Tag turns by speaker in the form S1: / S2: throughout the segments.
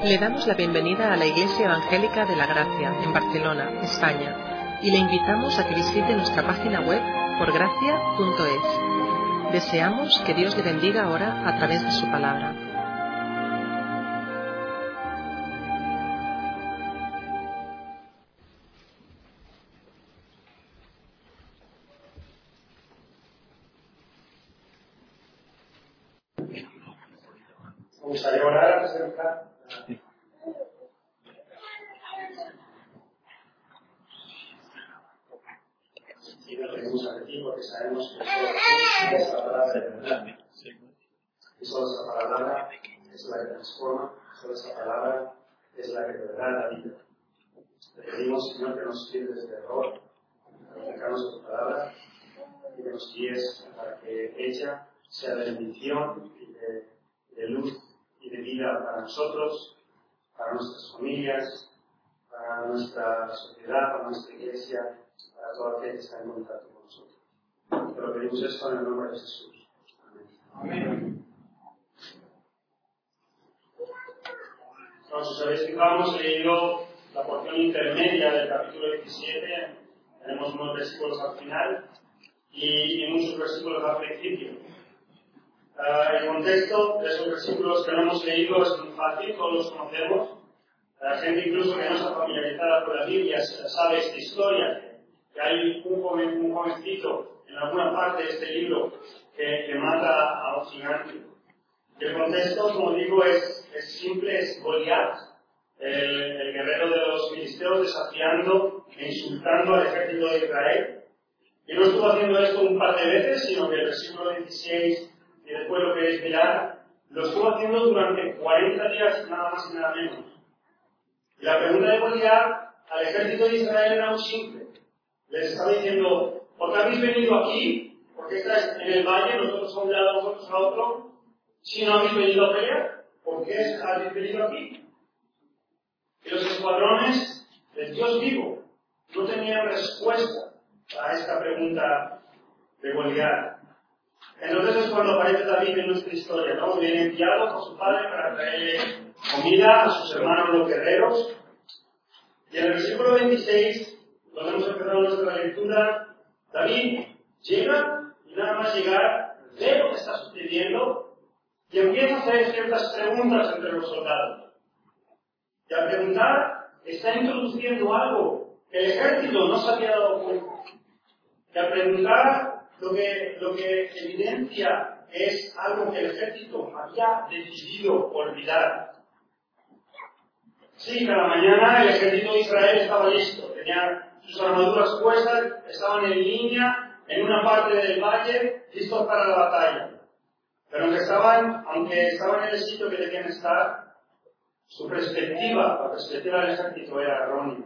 S1: Le damos la bienvenida a la Iglesia Evangélica de la Gracia, en Barcelona, España, y le invitamos a que visite nuestra página web porgracia.es. Deseamos que Dios le bendiga ahora a través de su palabra.
S2: Me gustaría orar acerca y lo tenemos aquí porque sabemos que es la palabra de verdad. Y solo esa palabra es la que transforma, solo esa palabra es la que te da la vida. Te pedimos, Señor, que nos libres de error, para acercarnos a tu palabra y que nos guíes para que ella sea de bendición y de luz y de vida para nosotros, para nuestras familias, para nuestra sociedad, para nuestra iglesia, para todo aquel que está en contacto con nosotros. Te lo pedimos esto en el nombre de Jesús. Amén. Entonces, si os habéis fijado, hemos leído la porción intermedia del capítulo 17, tenemos unos versículos al final y muchos versículos al principio. El contexto de esos versículos que no hemos leído es muy fácil, todos los conocemos. La gente incluso que no está familiarizada con la Biblia sabe esta historia, que hay un jovencito en alguna parte de este libro que mata a un gigante. Y el contexto, como digo, es simple, es Goliat, el guerrero de los filisteos, desafiando e insultando al ejército de Israel. Y no estuvo haciendo esto un par de veces, sino que el versículo 16 y después lo que es mirar, lo estuvo haciendo durante 40 días, nada más y nada menos. Y la pregunta de Goliat al ejército de Israel era muy simple. Les estaba diciendo, ¿por qué habéis venido aquí? ¿Por qué estáis en el valle, nosotros a un lado, vosotros a otro? Si no habéis venido a pelear, ¿por qué habéis venido aquí? Y los escuadrones del Dios vivo no tenían respuesta a esta pregunta de Goliat. Entonces es cuando aparece David en nuestra historia, ¿no? Viene enviado por su padre para traerle comida a sus hermanos los guerreros. Y en el versículo 26, donde hemos empezado nuestra lectura, David llega y nada más llegar, ve lo que está sucediendo y empieza a hacer ciertas preguntas entre los soldados. Y al preguntar, está introduciendo algo que el ejército no se había dado cuenta. Y al preguntar, lo que evidencia es algo que el ejército había decidido olvidar. Sí, cada mañana el ejército de Israel estaba listo, tenía sus armaduras puestas, estaban en línea, en una parte del valle, listos para la batalla. Pero aunque estaban en el sitio que debían estar, su perspectiva, la perspectiva del ejército era errónea.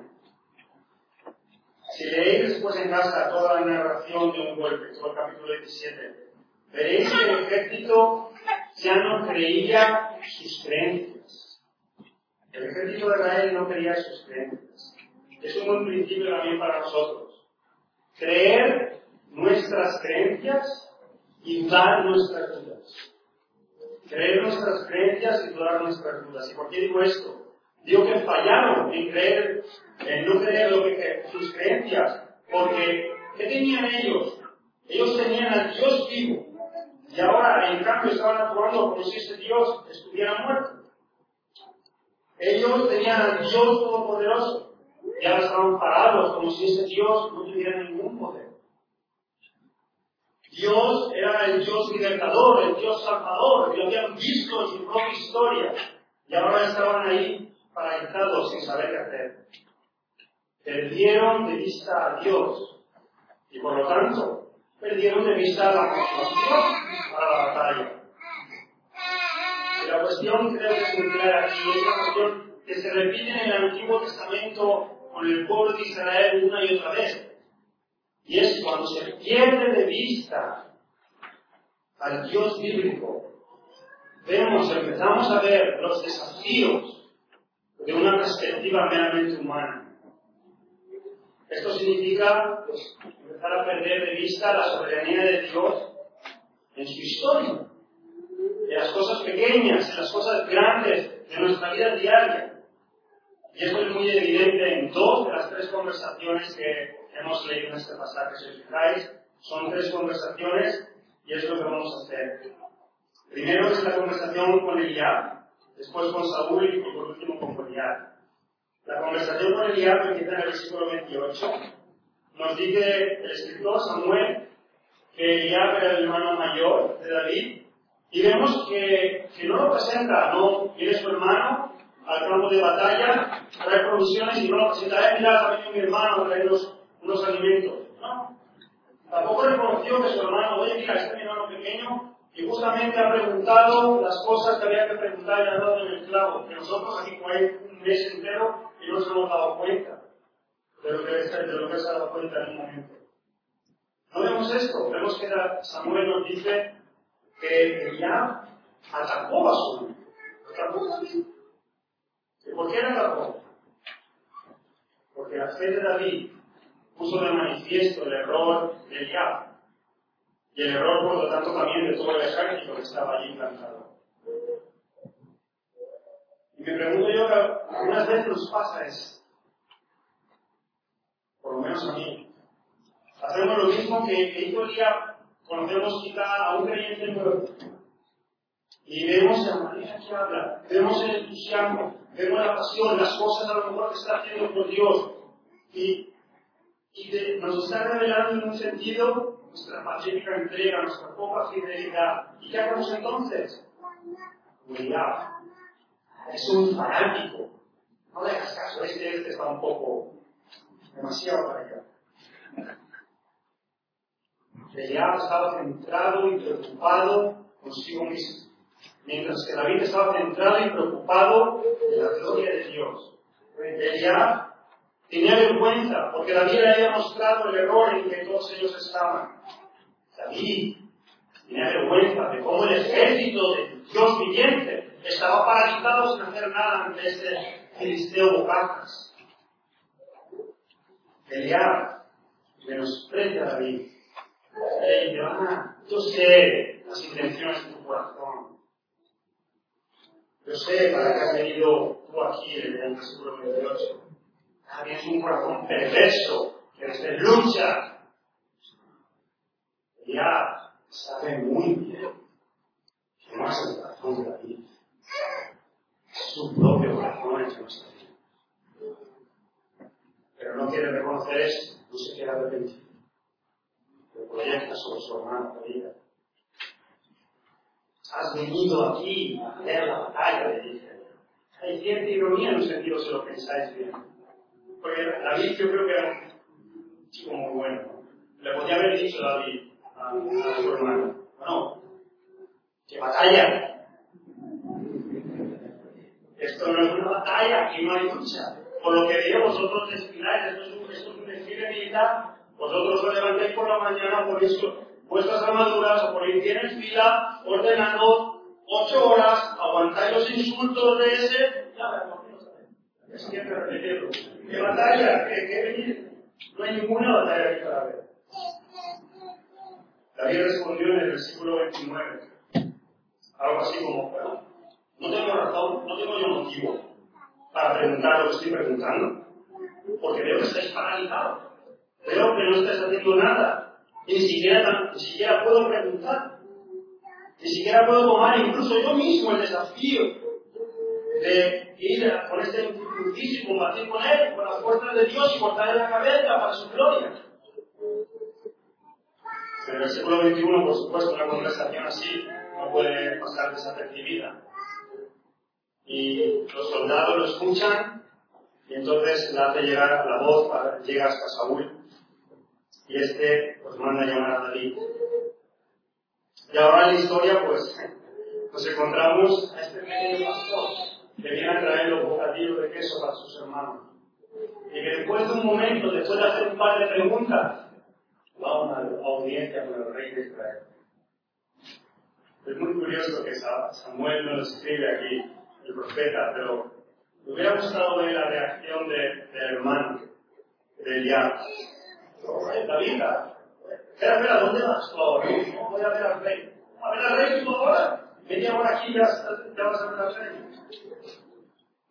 S2: Si leéis después en casa toda la narración de un golpe, todo el capítulo 27, veréis que el ejército ya no creía sus creencias. El ejército de Israel no creía sus creencias. Es un buen principio también para nosotros. Creer nuestras creencias y dudar nuestras dudas. Creer nuestras creencias y dudar nuestras dudas. ¿Y por qué digo esto? Digo que fallaron en no creer sus creencias, porque ¿qué tenían ellos? Ellos tenían al Dios vivo, y ahora en cambio estaban actuando como si ese Dios estuviera muerto. Ellos tenían al Dios Todopoderoso, y ahora estaban parados como si ese Dios no tuviera ningún poder. Dios era el Dios libertador, el Dios salvador, lo habían visto en su propia historia, y ahora estaban ahí paralizados sin saber qué hacer. Perdieron de vista a Dios y por lo tanto perdieron de vista la motivación para la batalla. Y la cuestión creo que es muy clara aquí, es una cuestión que se repite en el Antiguo Testamento con el pueblo de Israel una y otra vez. Y es cuando se pierde de vista al Dios bíblico, empezamos a ver los desafíos de una perspectiva meramente humana. Esto significa empezar a perder de vista la soberanía de Dios en su historia, en las cosas pequeñas, en las cosas grandes de nuestra vida diaria. Y esto es muy evidente en 2 de las 3 conversaciones que hemos leído en este pasaje. Si os fijáis, son 3 conversaciones y es lo que vamos a hacer. Primero es la conversación con Eliab, después con Saúl y por último con Goliat. La conversación con Eliab empieza en el versículo 28. Nos dice el escritor Samuel que Eliab era el hermano mayor de David y vemos que no lo presenta, no viene su hermano al campo de batalla, trae provisiones y no lo presenta. Mira, ha venido mi hermano a traer unos alimentos. No. Tampoco reconoció que su hermano, oye, mira, este es mi hermano pequeño y justamente ha preguntado las cosas que había que preguntar y ha dado en el clavo, que nosotros aquí por ahí un mes entero y no nos hemos dado cuenta de lo que se ha dado cuenta en un momento. No vemos esto, vemos que Samuel nos dice que Eliab atacó a su hermano. Atacó a David. ¿Y por qué le atacó? Porque la fe de David puso de manifiesto el error de Eliab y el error, por lo tanto, también de todo el ejército que estaba allí plantado. Y me pregunto yo que algunas veces nos pasa eso, por lo menos a mí. Hacemos lo mismo que hizo Eliab. Conocemos quizá a un creyente nuevo y vemos la manera que habla, vemos el entusiasmo, vemos la pasión, las cosas a lo mejor que está haciendo por Dios y nos está revelando en un sentido nuestra pacífica entrega, nuestra poca fidelidad. ¿Y qué hacemos entonces? Eliab es un fanático. No le hagas caso, este está un poco demasiado para allá. Eliab estaba centrado y preocupado consigo mismo, mientras que David estaba centrado y preocupado de la gloria de Dios. Eliab tenía vergüenza porque David le había mostrado el error en que todos ellos estaban. David tenía vergüenza de cómo el ejército de Dios viviente estaba paralizado sin hacer nada ante este filisteo bocazas. Eliab menosprecia a David. Le dice, yo sé las intenciones de tu corazón. Yo sé para qué has venido tú aquí en el versículo 28. Tienes un corazón perverso, que te lucha. Ya sabe muy bien que no es el corazón de David. Es su propio corazón el que no está bien. Pero no quiere reconocer eso, no se quiere arrepentir. Lo proyecta sobre su hermano David. Has venido aquí a hacer la batalla, le dice. Hay cierta ironía en un sentido si lo pensáis bien. Porque David yo creo que era un chico muy bueno. Le podía haber dicho David a su hermano, bueno, ¿qué batalla? Esto no es una batalla, aquí no hay lucha. Por lo que digo, vosotros desfiláis, esto es un desfile militar, vosotros os levantáis por la mañana, ponéis vuestras armaduras, os ponéis bien en fila, ordenando 8 horas, aguantáis los insultos de ese, ya veremos. Es que repetirlo. ¿Qué batalla? ¿Qué venir? No hay ninguna batalla que para ver. David respondió en el versículo 29, algo así como, bueno, no tengo razón, no tengo yo motivo para preguntar lo que estoy preguntando, porque veo que estáis paralizados, veo que no estáis haciendo nada, y ni siquiera puedo preguntar, ni siquiera puedo tomar incluso yo mismo el desafío de ir con este injusticia y combatir con él, con las fuerzas de Dios y cortarle la cabeza para su gloria. En el versículo 21, por supuesto, una conversación así no puede pasar desapercibida. Y los soldados lo escuchan y entonces le hace llegar la voz, llega hasta Saúl y este pues manda a llamar a David. Y ahora en la historia pues nos encontramos a este pequeño pastor que viene a traer los bocadillos de queso para sus hermanos. Y que después de un momento, después de hacer un par de preguntas, va a una audiencia con el rey de Israel. Es muy curioso que Samuel no lo escribe aquí, el profeta, pero me hubiera gustado ver la reacción del hermano, de Eliab. David, espera, ¿dónde vas tú ahora? No, voy a ver al rey. ¿A ver al rey tú ahora? Media hora aquí ya vas a ver al rey.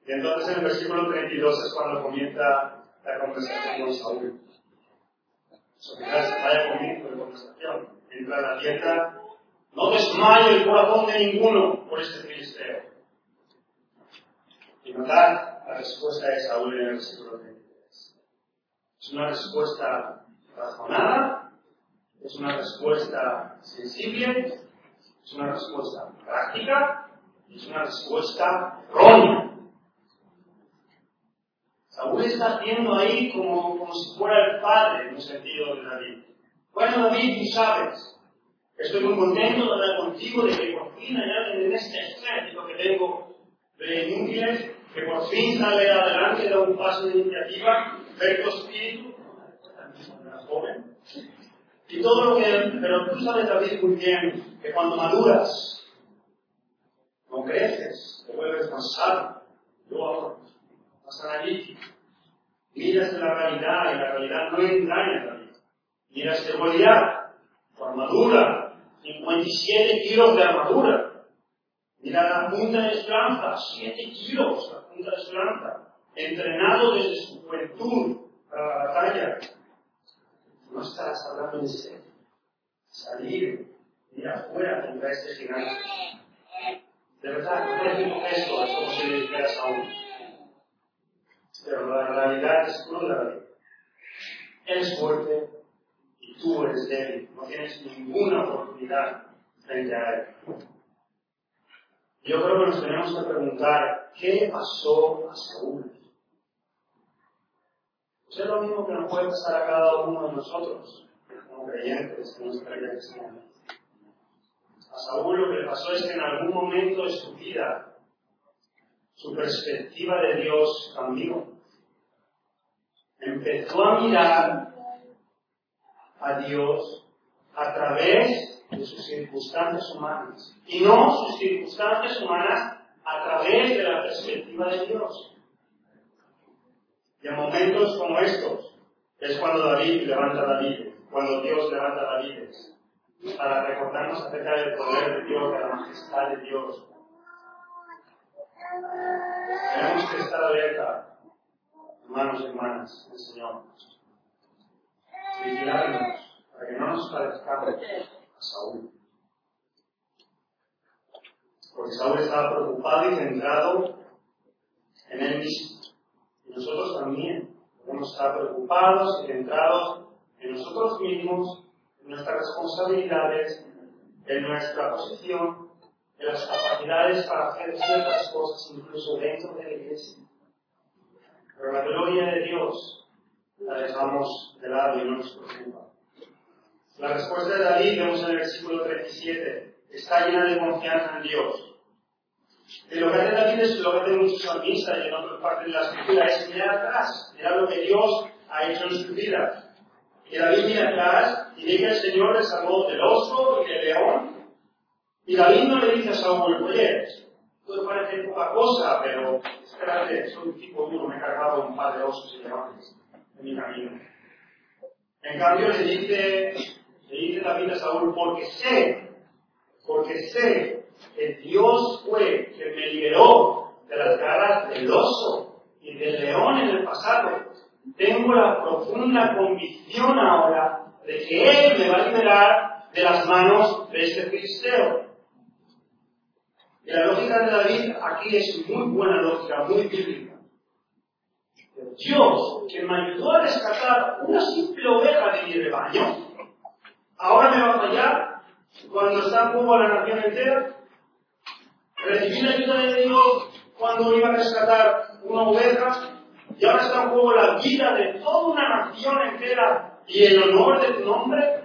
S2: Y entonces en el versículo 32 es cuando comienza la conversación con Saúl. Vaya comienzo de conversación. Entra en la tienda, no desmaye el corazón de ninguno por este filisteo. Y notar la respuesta de Saúl en el versículo 33. Es una respuesta razonada, es una respuesta sensible, es una respuesta práctica y es una respuesta errónea. Saúl está haciendo ahí como si fuera el padre en un sentido de David. Bueno, David, tú sabes, estoy muy contento de hablar contigo de que por fin hay alguien en este ejército que tengo de inútiles, que por fin sale adelante, da un paso de iniciativa, ver tu espíritu, era joven, y todo lo que... Pero tú sabes, David, muy bien, que cuando maduras, no creces, te vuelves más sabio. Yo ahora, más analítico. Miras la realidad y la realidad no engaña a David. Miras de Goliat, tu armadura, 57 kilos de armadura. Mira la punta de su lanza, 7 kilos la punta de su lanza. Entrenado desde su juventud para la batalla. No estarás hablando en serio. Salir, ir afuera contra este gigante. De verdad, no te digo esto, es como si le dijeras a uno. Pero la realidad es cruda, David. Él es fuerte y tú eres débil. No tienes ninguna oportunidad frente a él. Yo creo que nos tenemos que preguntar, ¿qué pasó a Saúl? Pues es lo mismo que nos puede pasar a cada uno de nosotros, como creyentes, en nuestra vida cristiana. A Saúl lo que le pasó es que en algún momento de su vida, su perspectiva de Dios cambió. Empezó a mirar a Dios a través de sus circunstancias humanas. Y no sus circunstancias humanas a través de la perspectiva de Dios. Y en momentos como estos es cuando David levanta a David, cuando Dios levanta a David, para recordarnos acerca del poder de Dios, de la majestad de Dios. Tenemos que estar alerta, hermanos y hermanas del Señor. Vigilarnos para que no nos parezcamos a Saúl. Porque Saúl estaba preocupado y centrado en él mismo. Y nosotros también debemos estar preocupados y centrados en nosotros mismos, en nuestras responsabilidades, en nuestra posición, en las capacidades para hacer ciertas cosas, incluso dentro de la iglesia. Pero la gloria de Dios la dejamos de lado y no nos preocupa. La respuesta de David, vemos en el versículo 37, está llena de confianza en Dios. Y lo que hace David es lo que hace muchos salmistas y en otras partes de la escritura, es mirar atrás, mirar lo que Dios ha hecho en su vida. Y David mira atrás y ve que el Señor le salvó del oso y del león. Y David no le dice a Saúl, oye, esto parece poca cosa, pero espérate, soy un tipo duro, me he cargado un par de osos y leones en mi camino. En cambio le dice David a Saúl, porque sé que Dios fue quien me liberó de las garras del oso y del león en el pasado. Tengo la profunda convicción ahora de que Él me va a liberar de las manos de este filisteo. Y la lógica de David aquí es muy buena lógica, muy bíblica. Dios, quien me ayudó a rescatar una simple oveja de mi rebaño, ahora me va a fallar cuando está en juego la nación entera. Recibí la ayuda de Dios cuando iba a rescatar una oveja y ahora está en juego la vida de toda una nación entera y el honor de tu nombre.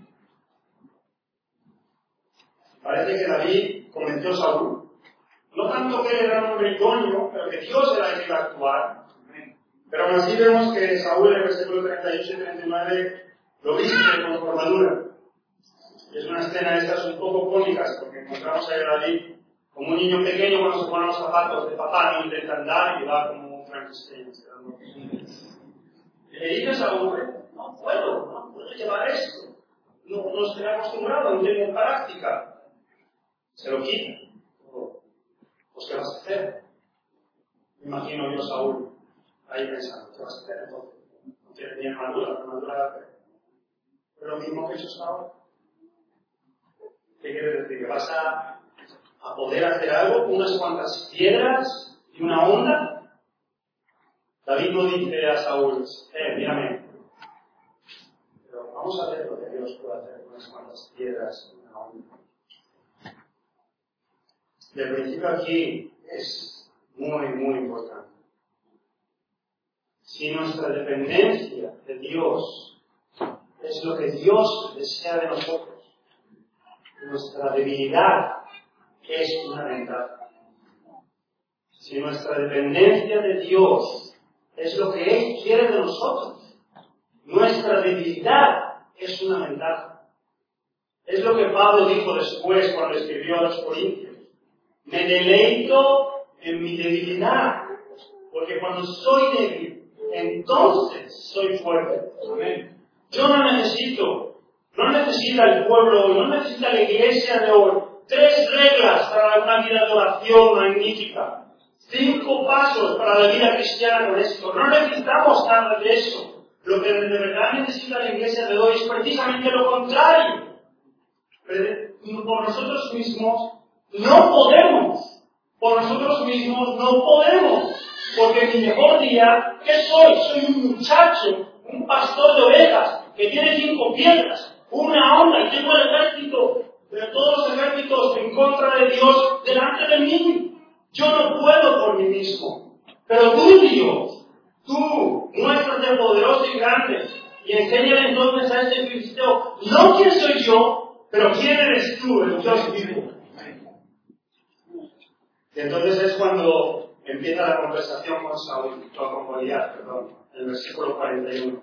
S2: Parece que David convenció a Saúl. No tanto que él era un hombre idóneo, pero que Dios era el que iba a actuar. Pero aún así vemos que Saúl en el versículo 38 y 39 lo viste con su armadura. Y es una escena de estas un poco cómicas, porque encontramos a David como un niño pequeño cuando se pone los zapatos de papá, no intenta andar y va como un Frankenstein. Y le dice a Saúl, no puedo llevar esto. No estoy acostumbrado, no tengo práctica. Se lo quita. Pues ¿qué vas a hacer? Imagino yo a Saúl ahí pensando, ¿qué vas a hacer entonces? No tienes ni armadura. Pero lo mismo que he hecho Saúl. ¿Qué quiere decir? ¿Que vas a poder hacer algo con unas cuantas piedras y una onda? David no dice a Saúl, mírame. Pero vamos a ver lo que Dios puede hacer con unas cuantas piedras y una onda. El principio aquí es muy, muy importante. Si nuestra dependencia de Dios es lo que Dios desea de nosotros, nuestra debilidad es una ventaja. Si nuestra dependencia de Dios es lo que Él quiere de nosotros, nuestra debilidad es una ventaja. Es lo que Pablo dijo después cuando escribió a los Corintios. Me deleito en mi debilidad, porque cuando soy débil, entonces soy fuerte. Amén. Yo no necesita el pueblo hoy, no necesita la iglesia de hoy 3 reglas para una vida de oración magnífica, 5 pasos para la vida cristiana con esto. No necesitamos nada de eso. Lo que de verdad necesita la iglesia de hoy es precisamente lo contrario. Por nosotros mismos no podemos. Por nosotros mismos no podemos. Porque en mi mejor día, ¿qué soy? Soy un muchacho, un pastor de ovejas, que tiene 5 piedras, una onda, y tengo el ejército de todos los ejércitos en contra de Dios delante de mí. Yo no puedo por mí mismo. Pero tú, Dios, tú, muéstrate poderoso y grande, y enséñale entonces a este filisteo, no quién soy yo, pero quién eres tú, el Dios vivo. Y entonces es cuando empieza la conversación con Saúl, con Goliat, en el versículo 41.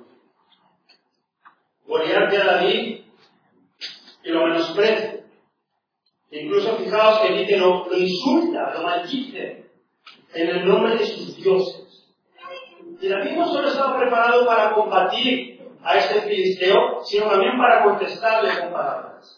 S2: Goliat ve a David y lo menosprecia. Incluso fijaos que dice lo insulta, lo maldice en el nombre de sus dioses. Y David no solo estaba preparado para combatir a este filisteo, sino también para contestarle con palabras.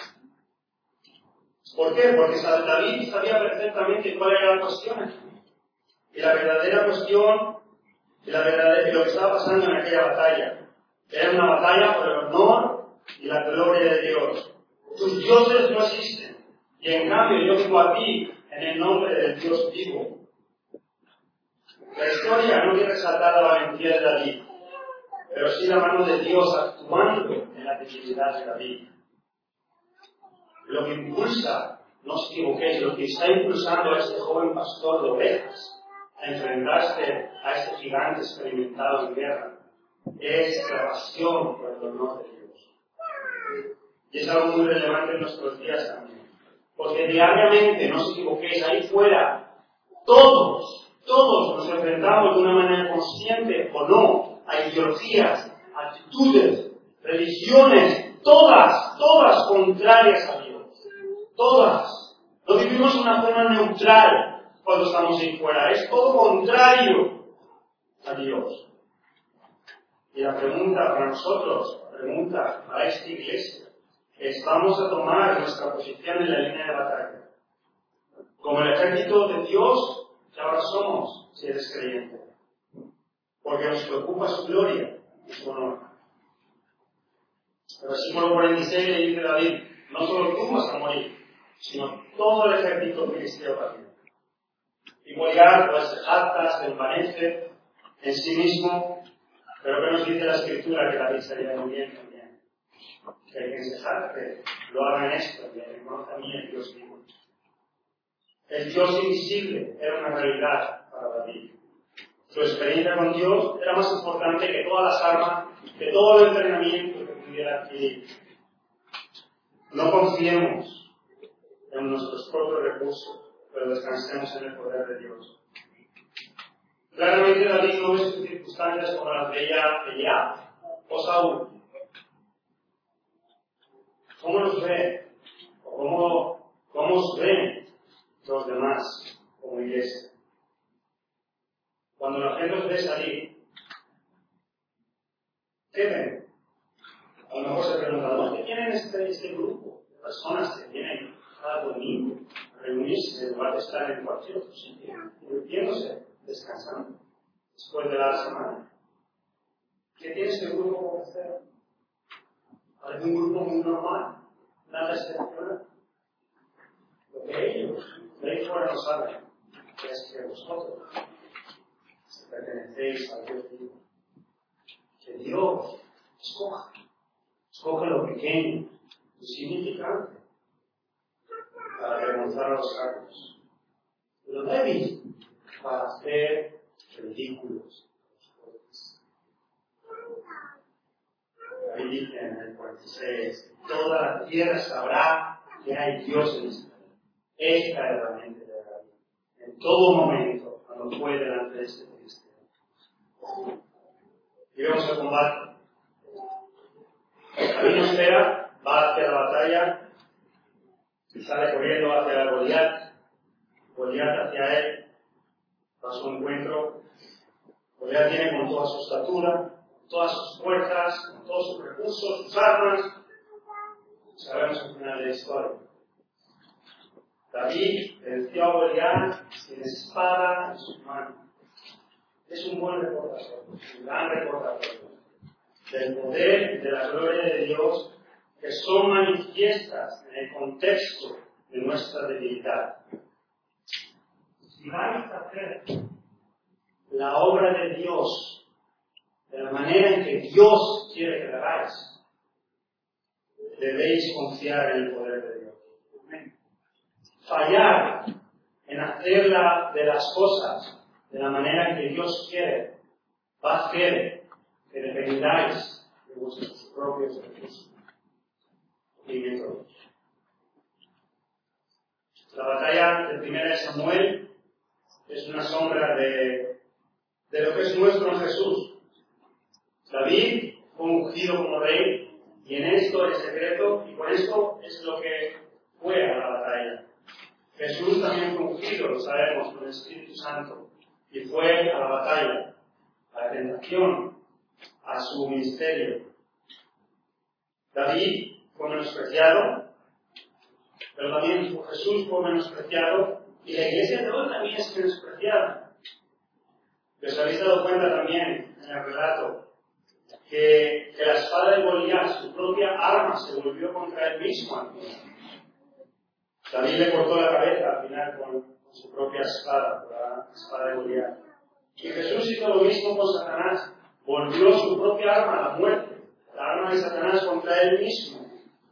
S2: ¿Por qué? Porque David sabía perfectamente cuál era la cuestión. Y la verdadera cuestión, y lo que estaba pasando en aquella batalla, era una batalla por el honor y la gloria de Dios. Tus dioses no existen. Y en cambio yo vengo a ti en el nombre del Dios vivo. La historia no quiere resaltar la valentía de David, pero sí la mano de Dios actuando en la debilidad de David. Lo que impulsa, no os equivoquéis, lo que está impulsando a este joven pastor de ovejas a enfrentarse a este gigante experimentado en guerra es la pasión por el honor de Dios. Y es algo muy relevante en nuestros días también. Porque diariamente, no os equivoquéis, ahí fuera, todos nos enfrentamos de una manera consciente o no a ideologías, actitudes, religiones, todas contrarias a Dios. Todas. No vivimos de una forma neutral cuando estamos ahí fuera. Es todo contrario a Dios. Y la pregunta para nosotros, la pregunta para esta iglesia, es: ¿vamos a tomar nuestra posición en la línea de batalla? Como el ejército de Dios que ahora somos, si eres creyente. Porque nos preocupa su gloria y su honor. El versículo 46 le dice David: no solo tú vas a morir, sino todo el ejército filisteo también. Y Goliat pues se jacta, se envanece en sí mismo, pero que nos dice la Escritura que David sería muy bien también. Que hay quien se jacte, lo haga en esto, y reconoce a mí el Dios vivo. El Dios invisible era una realidad para David. Su experiencia con Dios era más importante que todas las armas, que todo el entrenamiento que pudiera adquirir. No confiemos en nuestros propios recursos, pero descansemos en el poder de Dios. Claramente David no ve sus circunstancias como las veía Eliab o Saúl. ¿Cómo los ve? ¿O cómo os ven los demás como iglesia? Cuando la gente os ve salir, ¿qué ven? A lo mejor se preguntan: ¿qué tienen este grupo de personas que vienen cada domingo a reunirse en lugar de estar en cualquier otro sitio, divirtiéndose, descansando después de la semana. ¿Qué tiene este grupo por hacer? ¿Algún grupo muy normal? ¿Nada excepcional? Lo que ellos de ahí fuera no saben es que vosotros pertenecéis al Dios vivo. Que Dios escoge lo pequeño, insignificante, para remontar los cargos. Lo débil para hacer ridículos. David dice en el 46, toda la tierra sabrá que hay Dios en Israel. Esta es la mente de David. En todo momento, cuando fue delante de este cristiano. Y vemos el combate. David no espera, va hacia la batalla y sale corriendo hacia Goliat. Goliat hacia él, a su encuentro. Goliat viene con toda su estatura, con todas sus fuerzas, con todos sus recursos, sus armas. Sabemos el final de la historia. David venció a Goliat sin espada en sus manos. Es un buen recordatorio, un gran recordatorio del poder y de la gloria de Dios que son manifiestas en el contexto de nuestra debilidad. Si vais a hacer la obra de Dios de la manera en que Dios quiere que la hagáis, debéis confiar en el poder de Dios. Fallar en hacer de las cosas de la manera en que Dios quiere va a hacer que dependáis de vuestros propios recursos y métodos. La batalla de 1 Samuel es una sombra de lo que es nuestro Jesús. David fue ungido como rey y en esto es secreto y por esto es lo que fue a la batalla. Jesús también fue ungido, lo sabemos, con el Espíritu Santo y fue a la batalla, a la tentación, a su ministerio. David fue menospreciado, pero también Jesús fue menospreciado y la iglesia de hoy también es menospreciada. ¿Les habéis dado cuenta también en el relato que la espada de Goliat, su propia arma, se volvió contra él mismo? David le cortó la cabeza al final con su propia espada, la espada de Goliat. Y Jesús hizo lo mismo con Satanás. Volvió su propia arma a la muerte, la arma de Satanás contra él mismo.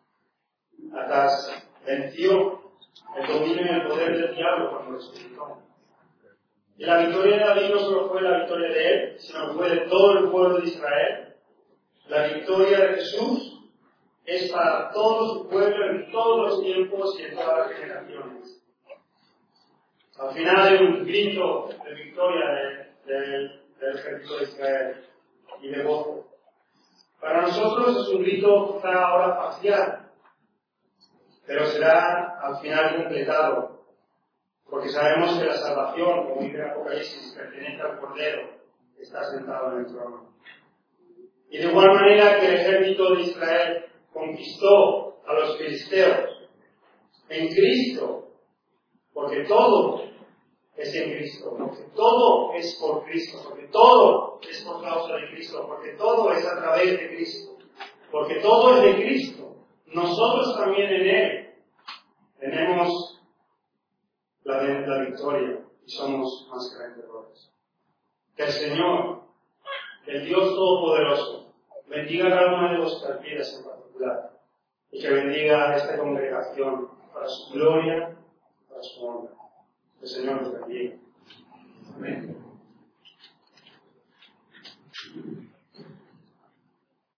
S2: Hasta venció el dominio y el poder del diablo cuando resucitó. Y la victoria de David no solo fue la victoria de él, sino que fue de todo el pueblo de Israel. La victoria de Jesús es para todo su pueblo en todos los tiempos y en todas las generaciones. Al final hay un grito de victoria del ejército de Israel y de gozo. Para nosotros es un grito quizá ahora parcial, pero será al final completado, porque sabemos que la salvación, como dice el Apocalipsis, pertenece al Cordero que está sentado en el trono. Y de igual manera que el ejército de Israel conquistó a los filisteos en Cristo, porque todo es en Cristo, porque todo es por Cristo, porque todo es por causa de Cristo, porque todo es a través de Cristo, porque todo es de Cristo. Nosotros también en Él tenemos la victoria y somos más que vencedores. Que el Señor, el Dios Todopoderoso, bendiga cada una de vuestras vidas en particular y que bendiga a esta congregación para su gloria, para su honra. El Señor nos bendiga.